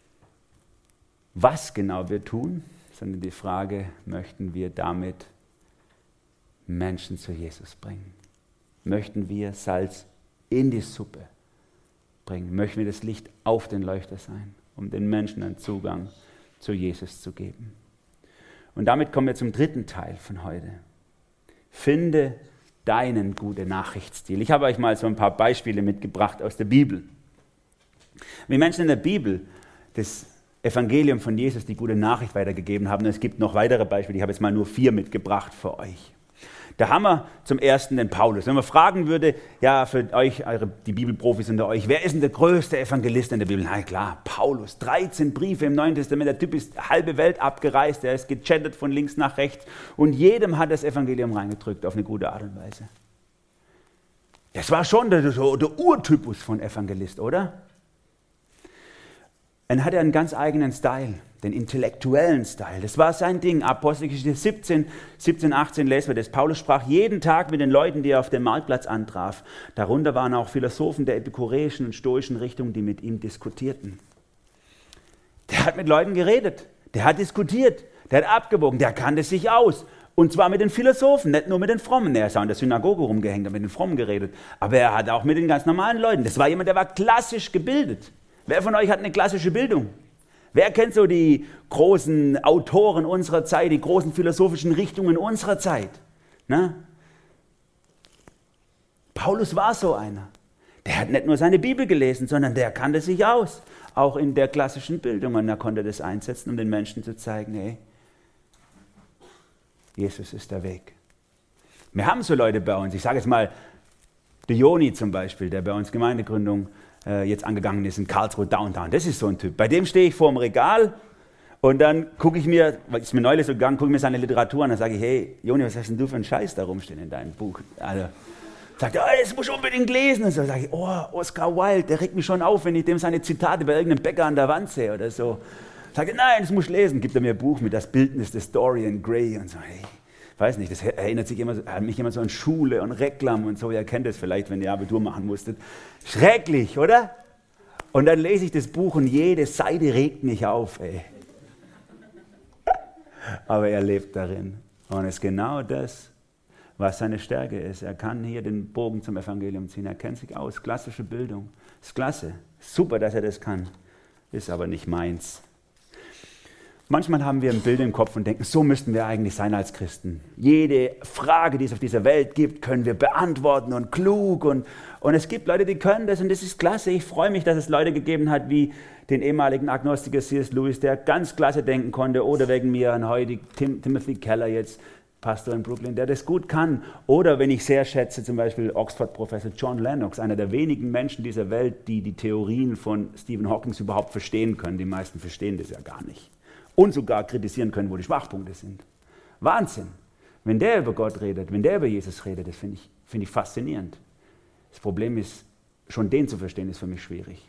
was genau wir tun, sondern die Frage, möchten wir damit Menschen zu Jesus bringen? Möchten wir Salz in die Suppe bringen? Möchten wir das Licht auf den Leuchter sein, um den Menschen einen Zugang zu Jesus zu geben? Und damit kommen wir zum dritten Teil von heute. Finde deinen Gute-Nachricht-Stil. Ich habe euch mal so ein paar Beispiele mitgebracht aus der Bibel. Wie Menschen in der Bibel das Evangelium von Jesus, die gute Nachricht weitergegeben haben. Und es gibt noch weitere Beispiele, ich habe jetzt mal nur 4 mitgebracht für euch. Da haben wir zum ersten den Paulus. Wenn man fragen würde, ja, für euch, die Bibelprofis unter euch, wer ist denn der größte Evangelist in der Bibel? Na klar, Paulus. 13 Briefe im Neuen Testament, der Typ ist halbe Welt abgereist, er ist gechattet von links nach rechts und jedem hat das Evangelium reingedrückt auf eine gute Art und Weise. Das war schon der Urtypus von Evangelist, oder? Dann hat er einen ganz eigenen Style, den intellektuellen Style. Das war sein Ding. Apostelgeschichte 17, 18 lesen wir das. Paulus sprach jeden Tag mit den Leuten, die er auf dem Marktplatz antraf. Darunter waren auch Philosophen der epikureischen und stoischen Richtung, die mit ihm diskutierten. Der hat mit Leuten geredet, der hat diskutiert, der hat abgewogen, der kannte sich aus. Und zwar mit den Philosophen, nicht nur mit den Frommen. Er ist auch in der Synagoge rumgehängt, hat mit den Frommen geredet. Aber er hat auch mit den ganz normalen Leuten. Das war jemand, der war klassisch gebildet. Wer von euch hat eine klassische Bildung? Wer kennt so die großen Autoren unserer Zeit, die großen philosophischen Richtungen unserer Zeit? Na? Paulus war so einer. Der hat nicht nur seine Bibel gelesen, sondern der kannte sich aus. Auch in der klassischen Bildung. Und er konnte das einsetzen, um den Menschen zu zeigen, hey, Jesus ist der Weg. Wir haben so Leute bei uns. Ich sage jetzt mal, der Joni zum Beispiel, der bei uns Gemeindegründung jetzt angegangen ist in Karlsruhe Downtown. Das ist so ein Typ. Bei dem stehe ich vor dem Regal und dann gucke ich mir, weil ist mir neulich so gegangen, gucke ich mir seine Literatur an und dann sage ich, hey, Joni, was hast denn du für einen Scheiß da rumstehen in deinem Buch? Also, sagt er, oh, das muss ich unbedingt lesen. Und so sage ich, oh, Oscar Wilde, der regt mich schon auf, wenn ich dem seine Zitate bei irgendeinem Bäcker an der Wand sehe oder so. Sagt er, nein, das muss ich lesen. Gibt er mir ein Buch mit das Bildnis des Dorian Gray und so. Hey, weiß nicht, das erinnert mich immer so an Schule und Reklam und so. Ihr kennt das vielleicht, wenn ihr Abitur machen musstet. Schrecklich, oder? Und dann lese ich das Buch und jede Seite regt mich auf, ey. Aber er lebt darin. Und es ist genau das, was seine Stärke ist. Er kann hier den Bogen zum Evangelium ziehen. Er kennt sich aus. Klassische Bildung. Ist klasse. Super, dass er das kann. Ist aber nicht meins. Manchmal haben wir ein Bild im Kopf und denken, so müssten wir eigentlich sein als Christen. Jede Frage, die es auf dieser Welt gibt, können wir beantworten und klug. Und es gibt Leute, die können das und das ist klasse. Ich freue mich, dass es Leute gegeben hat wie den ehemaligen Agnostiker C.S. Lewis, der ganz klasse denken konnte. Oder wegen mir an heute Timothy Keller, jetzt Pastor in Brooklyn, der das gut kann. Oder wenn ich sehr schätze, zum Beispiel Oxford-Professor John Lennox, einer der wenigen Menschen dieser Welt, die die Theorien von Stephen Hawking überhaupt verstehen können. Die meisten verstehen das ja gar nicht. Und sogar kritisieren können, wo die Schwachpunkte sind. Wahnsinn. Wenn der über Gott redet, wenn der über Jesus redet, das finde ich faszinierend. Das Problem ist, schon den zu verstehen, ist für mich schwierig.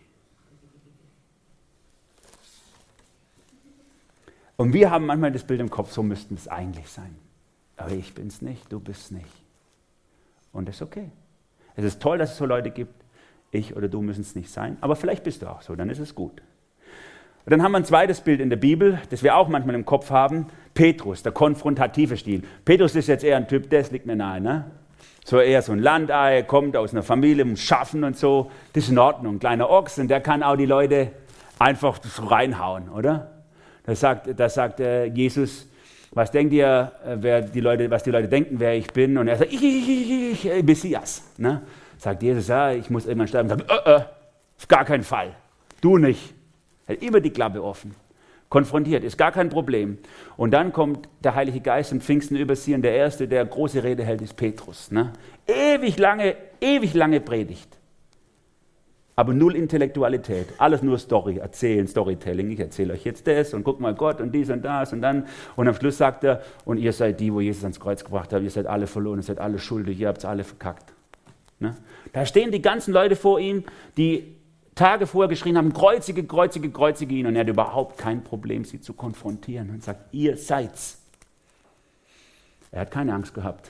Und wir haben manchmal das Bild im Kopf, so müssten es eigentlich sein. Aber ich bin es nicht, du bist es nicht. Und das ist okay. Es ist toll, dass es so Leute gibt, ich oder du müssen es nicht sein, aber vielleicht bist du auch so, dann ist es gut. Und dann haben wir ein zweites Bild in der Bibel, das wir auch manchmal im Kopf haben. Petrus, der konfrontative Stil. Petrus ist jetzt eher ein Typ, das liegt mir nahe, ne? So eher so ein Landei, kommt aus einer Familie, muss schaffen und so. Das ist in Ordnung. Ein kleiner Ochs und der kann auch die Leute einfach so reinhauen, oder? Da sagt Jesus, was denkt ihr, was die Leute denken, wer ich bin? Und er sagt, ich Messias. Ne? Sagt Jesus, ja, ich muss irgendwann sterben. Sagt, auf gar keinen Fall. Du nicht. Er hat immer die Klappe offen. Konfrontiert, ist gar kein Problem. Und dann kommt der Heilige Geist und Pfingsten über sie und der Erste, der große Rede hält, ist Petrus. Ne? Ewig lange Predigt. Aber null Intellektualität. Alles nur Story, erzählen, Storytelling. Ich erzähle euch jetzt das und guck mal Gott und dies und das und dann. Und am Schluss sagt er, und ihr seid die, wo Jesus ans Kreuz gebracht hat, ihr seid alle verloren, ihr seid alle schuldig, ihr habt es alle verkackt. Ne? Da stehen die ganzen Leute vor ihm, die Tage vorher geschrien haben, kreuzige, kreuzige, kreuzige ihn. Und er hat überhaupt kein Problem, sie zu konfrontieren und sagt, ihr seid's. Er hat keine Angst gehabt.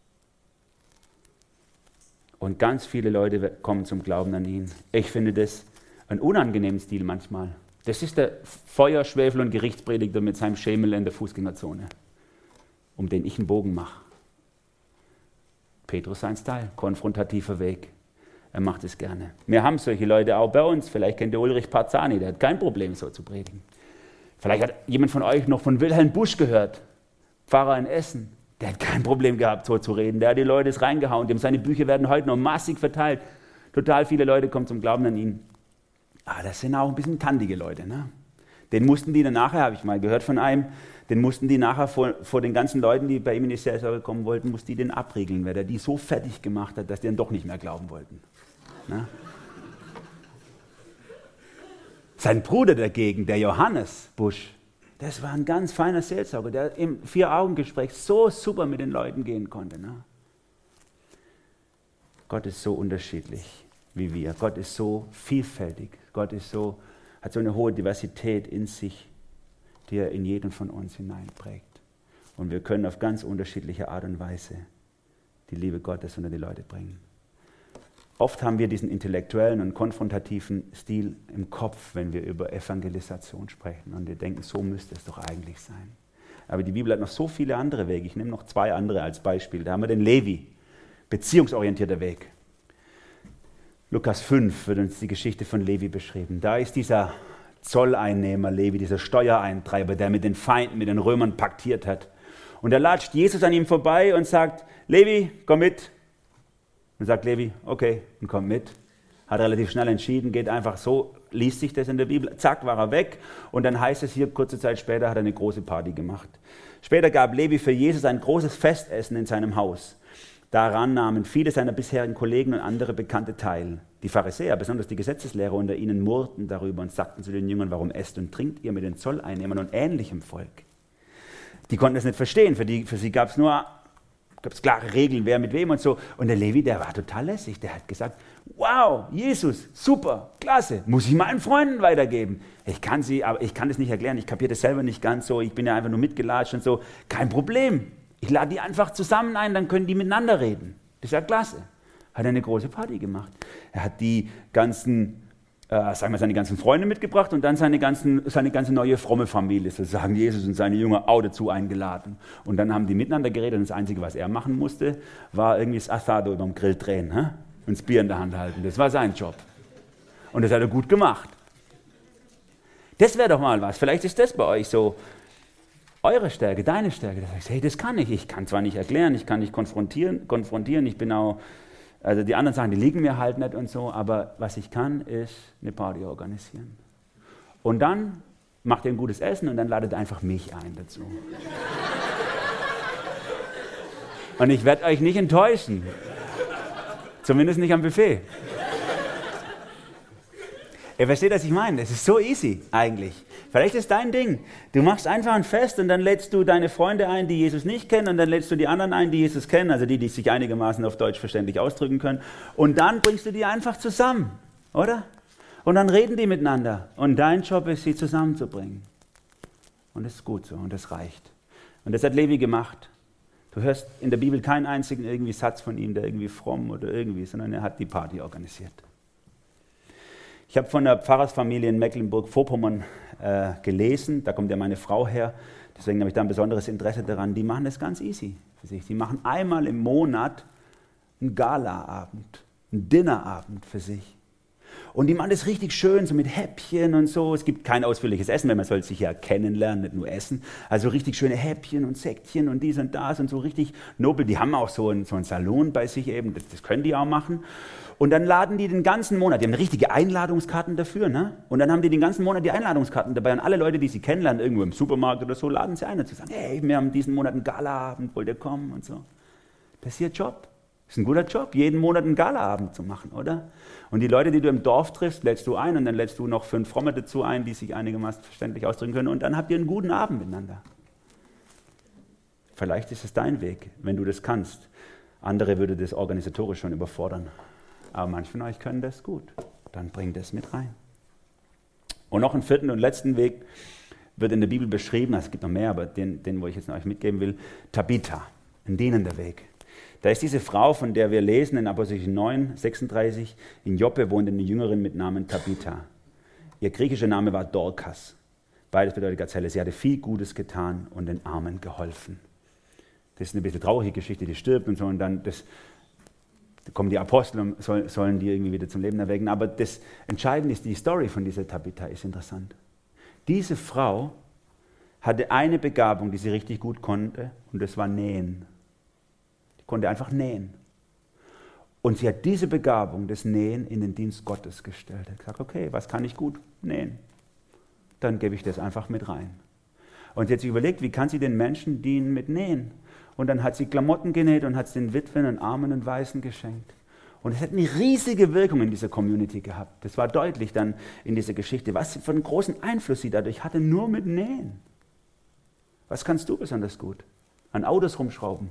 Und ganz viele Leute kommen zum Glauben an ihn. Ich finde das einen unangenehmen Stil manchmal. Das ist der Feuer-, Schwefel- und Gerichtsprediger mit seinem Schemel in der Fußgängerzone, um den ich einen Bogen mache. Petrus sein Style, konfrontativer Weg. Er macht es gerne. Wir haben solche Leute auch bei uns. Vielleicht kennt ihr Ulrich Parzani, der hat kein Problem, so zu predigen. Vielleicht hat jemand von euch noch von Wilhelm Busch gehört, Pfarrer in Essen. Der hat kein Problem gehabt, so zu reden. Der hat die Leute reingehauen. Seine Bücher werden heute noch massig verteilt. Total viele Leute kommen zum Glauben an ihn. Aber das sind auch ein bisschen kantige Leute. Ne? Den mussten die dann nachher, habe ich mal gehört von einem, den mussten die nachher vor den ganzen Leuten, die bei ihm in die Seelsorge kommen wollten, mussten die den abriegeln, weil der die so fertig gemacht hat, dass die dann doch nicht mehr glauben wollten. Ne? Sein Bruder dagegen, der Johannes Busch, das war ein ganz feiner Seelsorger, der im 4-Augen-Gespräch so super mit den Leuten gehen konnte. Ne? Gott ist so unterschiedlich wie wir. Gott ist so vielfältig. Gott hat so eine hohe Diversität in sich, die er in jeden von uns hineinprägt. Und wir können auf ganz unterschiedliche Art und Weise die Liebe Gottes unter die Leute bringen. Oft haben wir diesen intellektuellen und konfrontativen Stil im Kopf, wenn wir über Evangelisation sprechen. Und wir denken, so müsste es doch eigentlich sein. Aber die Bibel hat noch so viele andere Wege. Ich nehme noch 2 andere als Beispiel. Da haben wir den Levi, beziehungsorientierter Weg. Lukas 5 wird uns die Geschichte von Levi beschrieben. Da ist dieser Zolleinnehmer Levi, dieser Steuereintreiber, der mit den Feinden, mit den Römern paktiert hat. Und da latscht Jesus an ihm vorbei und sagt, Levi, komm mit. Und sagt Levi, okay, und kommt mit. Hat relativ schnell entschieden, geht einfach so, liest sich das in der Bibel, zack, war er weg. Und dann heißt es hier, kurze Zeit später hat er eine große Party gemacht. Später gab Levi für Jesus ein großes Festessen in seinem Haus. Daran nahmen viele seiner bisherigen Kollegen und andere Bekannte teil. Die Pharisäer, besonders die Gesetzeslehrer unter ihnen, murrten darüber und sagten zu den Jüngern, warum esst und trinkt ihr mit den Zolleinnehmern und ähnlichem Volk? Die konnten das nicht verstehen, für sie gab es klare Regeln, wer mit wem und so. Und der Levi, der war total lässig, der hat gesagt, wow, Jesus, super, klasse, muss ich meinen Freunden weitergeben. Aber ich kann das nicht erklären, ich kapiere das selber nicht ganz so, ich bin ja einfach nur mitgelatscht und so, kein Problem. Ich lade die einfach zusammen ein, dann können die miteinander reden. Das ist ja klasse. Hat er eine große Party gemacht. Er hat die ganzen, seine ganzen Freunde mitgebracht und dann seine ganze neue fromme Familie, sozusagen Jesus und seine Jünger auch dazu eingeladen. Und dann haben die miteinander geredet und das Einzige, was er machen musste, war irgendwie das Asado über dem Grill drehen und das Bier in der Hand halten. Das war sein Job. Und das hat er gut gemacht. Das wäre doch mal was. Vielleicht ist das bei euch so eure Stärke, deine Stärke. Da sagst du, hey, das kann ich. Ich kann zwar nicht erklären, ich kann nicht konfrontieren. Ich bin auch, also die anderen Sachen, die liegen mir halt nicht und so, aber was ich kann, ist eine Party organisieren. Und dann macht ihr ein gutes Essen und dann ladet einfach mich ein dazu. Und ich werde euch nicht enttäuschen. Zumindest nicht am Buffet. Ihr versteht, was ich meine? Es ist so easy eigentlich. Vielleicht ist dein Ding. Du machst einfach ein Fest und dann lädst du deine Freunde ein, die Jesus nicht kennen, und dann lädst du die anderen ein, die Jesus kennen, also die sich einigermaßen auf Deutsch verständlich ausdrücken können. Und dann bringst du die einfach zusammen, oder? Und dann reden die miteinander. Und dein Job ist, sie zusammenzubringen. Und das ist gut so und das reicht. Und das hat Levi gemacht. Du hörst in der Bibel keinen einzigen irgendwie Satz von ihm, der irgendwie fromm oder irgendwie, sondern er hat die Party organisiert. Ich habe von einer Pfarrersfamilie in Mecklenburg-Vorpommern gelesen, da kommt ja meine Frau her, deswegen habe ich da ein besonderes Interesse daran. Die machen das ganz easy für sich. Die machen einmal im Monat einen Galaabend, einen Dinnerabend für sich. Und die machen das richtig schön, so mit Häppchen und so. Es gibt kein ausführliches Essen, weil man soll sich ja kennenlernen, nicht nur essen. Also richtig schöne Häppchen und Säckchen und dies und das und so richtig nobel. Die haben auch so einen Salon bei sich eben, das können die auch machen. Und dann laden die den ganzen Monat, die haben richtige Einladungskarten dafür, ne? Und dann haben die den ganzen Monat die Einladungskarten dabei. Und alle Leute, die sie kennenlernen, irgendwo im Supermarkt oder so, laden sie ein und zu sagen, hey, wir haben diesen Monat einen Galaabend, wollt ihr kommen und so. Das ist ihr Job. Das ist ein guter Job, jeden Monat einen Galaabend zu machen, oder? Und die Leute, die du im Dorf triffst, lädst du ein und dann lädst du noch 5 Fromme dazu ein, die sich einigermaßen verständlich ausdrücken können und dann habt ihr einen guten Abend miteinander. Vielleicht ist es dein Weg, wenn du das kannst. Andere würde das organisatorisch schon überfordern. Aber manche von euch können das gut. Dann bringt das mit rein. Und noch einen 4. und letzten Weg wird in der Bibel beschrieben, es gibt noch mehr, aber den wo ich jetzt euch mitgeben will, Tabitha, ein dienender Weg. Da ist diese Frau, von der wir lesen in Apostelgeschichte 9, 36, in Joppe wohnt eine Jüngerin mit Namen Tabitha. Ihr griechischer Name war Dorcas. Beides bedeutet Gazelle. Sie hatte viel Gutes getan und den Armen geholfen. Das ist eine bisschen traurige Geschichte, die stirbt und so, und dann kommen die Apostel und sollen die irgendwie wieder zum Leben erwecken. Aber das Entscheidende ist, die Story von dieser Tabitha ist interessant. Diese Frau hatte eine Begabung, die sie richtig gut konnte, und das war Nähen. Konnte einfach nähen. Und sie hat diese Begabung des Nähen in den Dienst Gottes gestellt. Er hat gesagt, okay, was kann ich gut nähen? Dann gebe ich das einfach mit rein. Und sie hat sich überlegt, wie kann sie den Menschen dienen mit Nähen? Und dann hat sie Klamotten genäht und hat es den Witwen und Armen und Waisen geschenkt. Und es hat eine riesige Wirkung in dieser Community gehabt. Das war deutlich dann in dieser Geschichte, was für einen großen Einfluss sie dadurch hatte, nur mit Nähen. Was kannst du besonders gut? An Autos rumschrauben.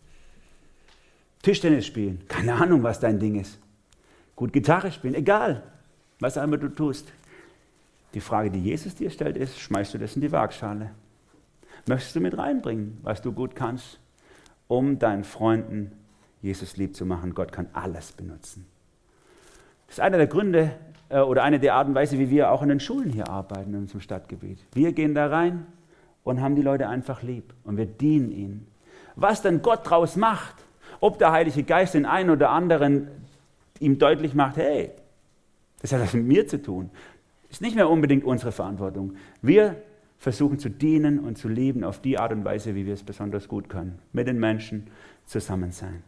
Tischtennis spielen, keine Ahnung, was dein Ding ist. Gut Gitarre spielen, egal, was auch immer du tust. Die Frage, die Jesus dir stellt, ist, schmeißt du das in die Waagschale? Möchtest du mit reinbringen, was du gut kannst, um deinen Freunden Jesus lieb zu machen? Gott kann alles benutzen. Das ist einer der Gründe oder eine der Arten und Weise, wie wir auch in den Schulen hier arbeiten in unserem Stadtgebiet. Wir gehen da rein und haben die Leute einfach lieb und wir dienen ihnen. Was dann Gott draus macht, ob der Heilige Geist den einen oder anderen ihm deutlich macht, hey, das hat was mit mir zu tun, ist nicht mehr unbedingt unsere Verantwortung. Wir versuchen zu dienen und zu lieben auf die Art und Weise, wie wir es besonders gut können. Mit den Menschen zusammen sein.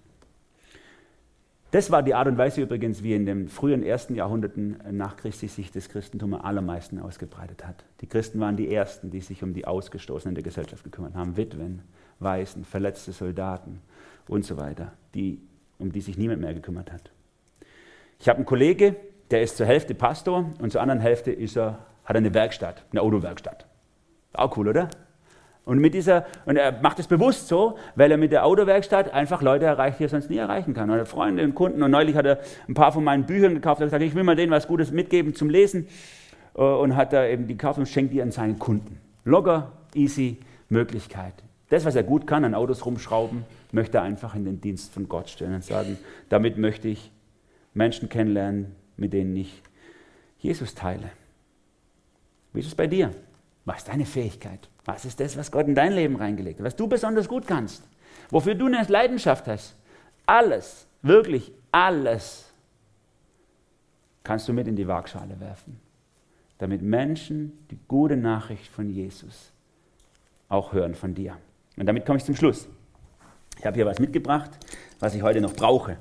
Das war die Art und Weise übrigens, wie in den frühen 1. Jahrhunderten nach Christi sich das Christentum am allermeisten ausgebreitet hat. Die Christen waren die Ersten, die sich um die Ausgestoßenen der Gesellschaft gekümmert haben. Witwen, Waisen, verletzte Soldaten und so weiter, um die sich niemand mehr gekümmert hat. Ich habe einen Kollege, der ist zur Hälfte Pastor und zur anderen Hälfte hat er eine Werkstatt, eine Autowerkstatt. Auch cool, oder? Und er macht es bewusst so, weil er mit der Autowerkstatt einfach Leute erreicht, die er sonst nie erreichen kann. Er hat Freunde und Kunden, und neulich hat er ein paar von meinen Büchern gekauft. Er hat gesagt, ich will mal denen was Gutes mitgeben zum Lesen, und hat da eben die gekauft und schenkt die an seinen Kunden. Locker, easy Möglichkeit. Das, was er gut kann, an Autos rumschrauben, möchte er einfach in den Dienst von Gott stellen und sagen, damit möchte ich Menschen kennenlernen, mit denen ich Jesus teile. Wie ist es bei dir? Was ist deine Fähigkeit? Was ist das, was Gott in dein Leben reingelegt hat? Was du besonders gut kannst? Wofür du eine Leidenschaft hast? Alles, wirklich alles, kannst du mit in die Waagschale werfen, damit Menschen die gute Nachricht von Jesus auch hören von dir. Und damit komme ich zum Schluss. Ich habe hier was mitgebracht, was ich heute noch brauche.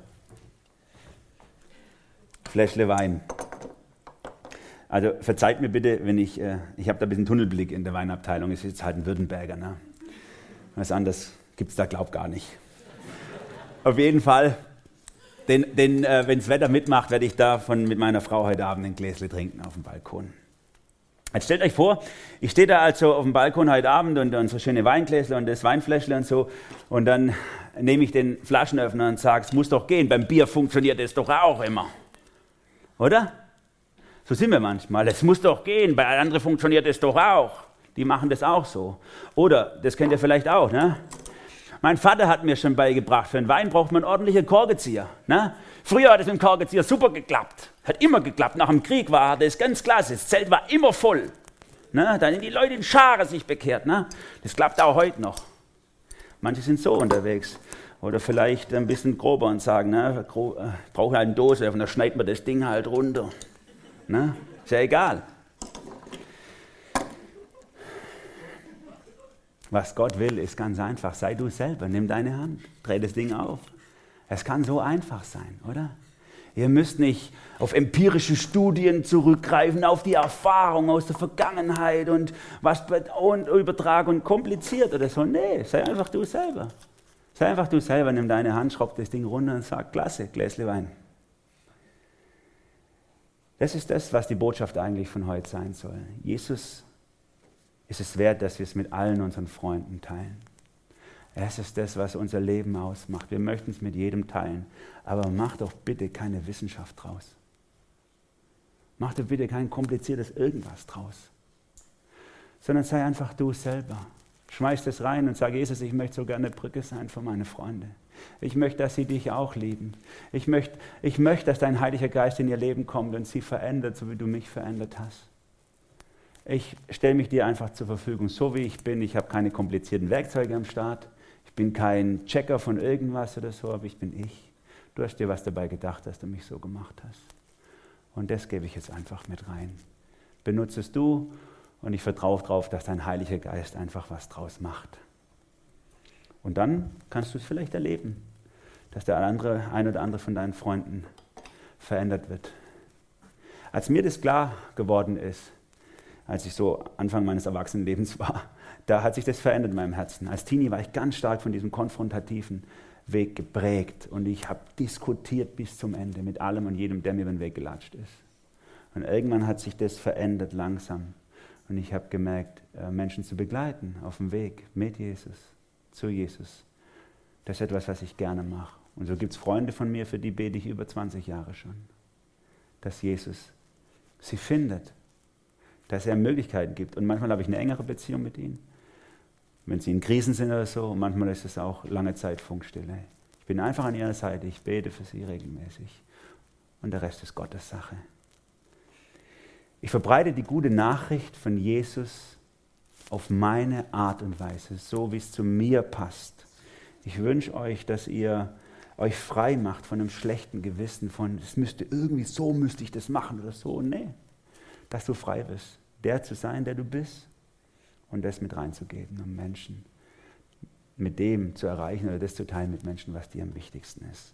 Fläschle Wein. Also verzeiht mir bitte, wenn ich habe da ein bisschen Tunnelblick in der Weinabteilung, es ist jetzt halt ein Württemberger. Ne? Was anderes gibt es da, glaub gar nicht. Auf jeden Fall, wenn das Wetter mitmacht, werde ich mit meiner Frau heute Abend ein Gläsle trinken auf dem Balkon. Jetzt stellt euch vor, ich stehe da also auf dem Balkon heute Abend und unsere schöne Weingläsle und das Weinfläschle und so, und dann nehme ich den Flaschenöffner und sage, es muss doch gehen, beim Bier funktioniert es doch auch immer. Oder? So sind wir manchmal. Es muss doch gehen, bei anderen funktioniert es doch auch. Die machen das auch so. Oder, das kennt ihr vielleicht auch, ne? Mein Vater hat mir schon beigebracht, für einen Wein braucht man ordentliche Korkenzieher. Ne? Früher hat es mit dem Korkenzieher super geklappt. Hat immer geklappt. Nach dem Krieg war das ganz klasse. Das Zelt war immer voll. ne? Dann die Leute in Scharen sich bekehrt. Ne? Das klappt auch heute noch. Manche sind so unterwegs. Oder vielleicht ein bisschen grober und sagen, ne, brauche halt eine Dose, und dann schneidet man das Ding halt runter. Ne? Ist ja egal. Was Gott will, ist ganz einfach. Sei du selber, nimm deine Hand, dreh das Ding auf. Es kann so einfach sein, oder? Ihr müsst nicht auf empirische Studien zurückgreifen, auf die Erfahrung aus der Vergangenheit und was und übertragen und kompliziert oder so. Nee, sei einfach du selber. Sei einfach du selber, nimm deine Hand, schraub das Ding runter und sag, klasse, Gläsle Wein. Das ist das, was die Botschaft eigentlich von heute sein soll. Jesus ist es wert, dass wir es mit allen unseren Freunden teilen. Es ist das, was unser Leben ausmacht. Wir möchten es mit jedem teilen. Aber mach doch bitte keine Wissenschaft draus. Mach doch bitte kein kompliziertes Irgendwas draus. Sondern sei einfach du selber. Schmeiß das rein und sag, Jesus, ich möchte so gerne eine Brücke sein für meine Freunde. Ich möchte, dass sie dich auch lieben. Ich möchte, dass dein Heiliger Geist in ihr Leben kommt und sie verändert, so wie du mich verändert hast. Ich stelle mich dir einfach zur Verfügung, so wie ich bin. Ich habe keine komplizierten Werkzeuge am Start. Ich bin kein Checker von irgendwas oder so, aber ich bin ich. Du hast dir was dabei gedacht, dass du mich so gemacht hast. Und das gebe ich jetzt einfach mit rein. Benutze es du und ich vertraue darauf, dass dein Heiliger Geist einfach was draus macht. Und dann kannst du es vielleicht erleben, dass der ein oder andere von deinen Freunden verändert wird. Als mir das klar geworden ist, als ich so Anfang meines Erwachsenenlebens war, da hat sich das verändert in meinem Herzen. Als Teenie war ich ganz stark von diesem konfrontativen Weg geprägt und ich habe diskutiert bis zum Ende mit allem und jedem, der mir über den Weg gelatscht ist. Und irgendwann hat sich das verändert langsam und ich habe gemerkt, Menschen zu begleiten auf dem Weg mit Jesus, zu Jesus. Das ist etwas, was ich gerne mache. Und so gibt es Freunde von mir, für die bete ich über 20 Jahre schon, dass Jesus sie findet, dass er Möglichkeiten gibt. Und manchmal habe ich eine engere Beziehung mit ihnen, wenn sie in Krisen sind oder so. Und manchmal ist es auch lange Zeit Funkstille. Ich bin einfach an ihrer Seite, ich bete für sie regelmäßig. Und der Rest ist Gottes Sache. Ich verbreite die gute Nachricht von Jesus auf meine Art und Weise, so wie es zu mir passt. Ich wünsche euch, dass ihr euch frei macht von einem schlechten Gewissen, von es müsste irgendwie so, müsste ich das machen oder so. Nee, dass du frei bist, der zu sein, der du bist und das mit reinzugeben, um Menschen mit dem zu erreichen oder das zu teilen mit Menschen, was dir am wichtigsten ist.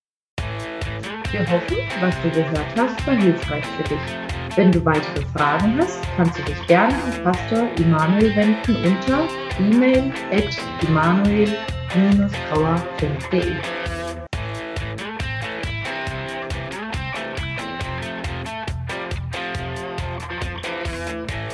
Wir hoffen, was du gehört hast, war hilfreich für dich. Wenn du weitere Fragen hast, kannst du dich gerne an Pastor Immanuel wenden unter e-mail@immanuel-trauer.de.